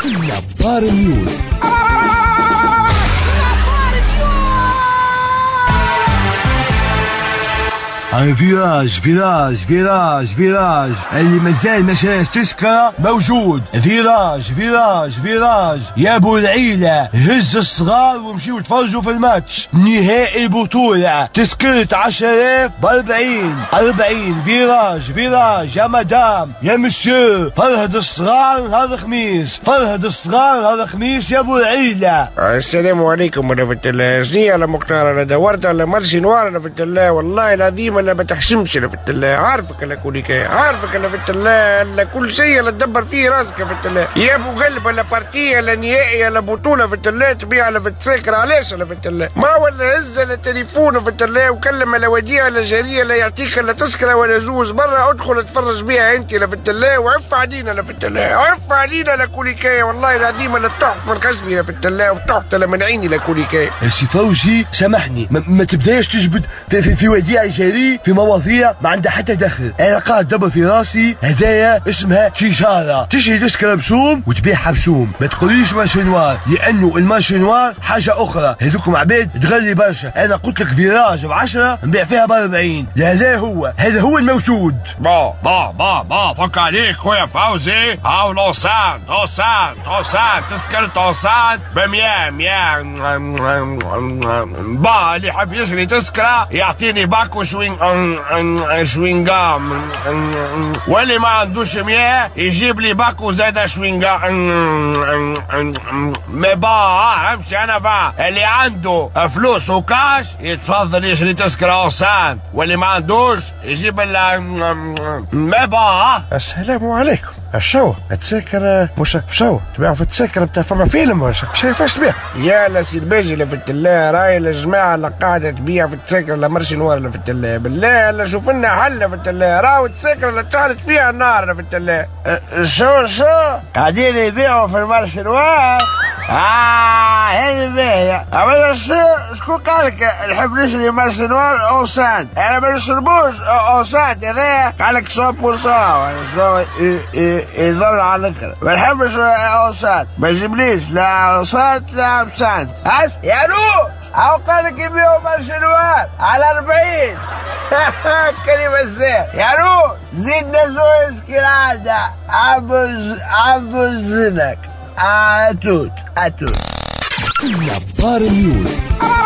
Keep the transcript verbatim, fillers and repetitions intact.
نظار نيوز. فيراج فيراج فيراج فيراج اللي مازال ما شراش تذكرة موجود. فيراج فيراج فيراج يا ابو العيلة، هز الصغار ومشيو تفرجوا في الماتش نهائي بطولة. تذكرة عشرة آلاف بأربعين أربعين. فيراج فيراج يا مدام يا مسيو، فرهد الصغار نهار الخميس، فرهد الصغار نهار الخميس يا ابو العيلة. السلام عليكم ورحمة الله. شنيا على مختار؟ انا دورت على مرسي نوار انا فت الله، والله العظيم الا ما تحشمش انا فت الله. عارفك الا كونيكا، عارفك الا فت الله، الا كل شيء الا تدبر فيه راسك فت الله. يا ابو قلب الا بارتيه الا نهائي الا بطولة فت الله تبيع الا فت ساكر. علاش الا فت الله؟ ما ولا هز الا تليفونه فت الله وكلم الا وديعة الا جارية الا يعطيك الا تذكرة ولا زوز برا، ادخل اتفرج بيها انت الا فت الله، وعف علينا الا فت الله، عف علينا الا كونيكا. والله العظيم الا تحت من خصمي الا فت الله، وتحت الا من عيني الا كونيكا. سي فوزي سامحني، ما, ما تبداش تجبد في, في, في وديعة جاري في مواضيع ما عندها حتى دخل. انا قاعد دبر في راسي هدايا اسمها تجارة، تشري تذكرة بسوم وتبيعها بسوم. ما تقوليش مارشي نوار، لانه المارشي نوار حاجة اخرى، هذوكم عباد تغلي برشا. انا قلت لك فيراج بعشرة نبيع فيها بأربعين. هذا هو هذا هو الموجود. با با با با فك عليك خويا فوزي. هاو لوسان لوسان لوسان تذكرة لوسان بمية مية. با اللي يحب يشري تذكرة يعطيني باكو شوين شوينغام، واللي ما عندوش مياه يجيب لي باكو زاده شوينغام. ما با امشي انا با اللي عنده فلوس وكاش يتفضل يشري تذكرة اوسان، واللي ما عندوش يجيب ال ما با. السلام عليكم. شو التسكر مش شو تبيعوا في التسكر بتاع فما فيلم ولا شو فاش تبيع؟ يا لا سي الباجي اللي فت الله، راي الجماعه اللي قاعده تبيع في التسكر لا مرشي نوار اللي فت الله، بالله لا شوف لنا حل فت الله. راهو التسكر اللي تشعلت فيها النار اللي فت الله. شو شو قاعدين يبيعوا في المرشي نوار؟ اه هذه باهية. اما شكون قال لك نحب نشري مرشي نوار اوسان؟ انا ما نشربوش اوسان، هذايا قال لك صوب بورصان شو يضل على الكرة. ما نحبش اوسان، ما يجيبليش لا اوسان لا اوسان. هاش يا نور او قال لك يبيعوا مرشي نوار على أربعين. كلمة زين يا نور، زيدنا زوز كرادة عبز عبزنك. اتوت اتوت. نظار نيوز.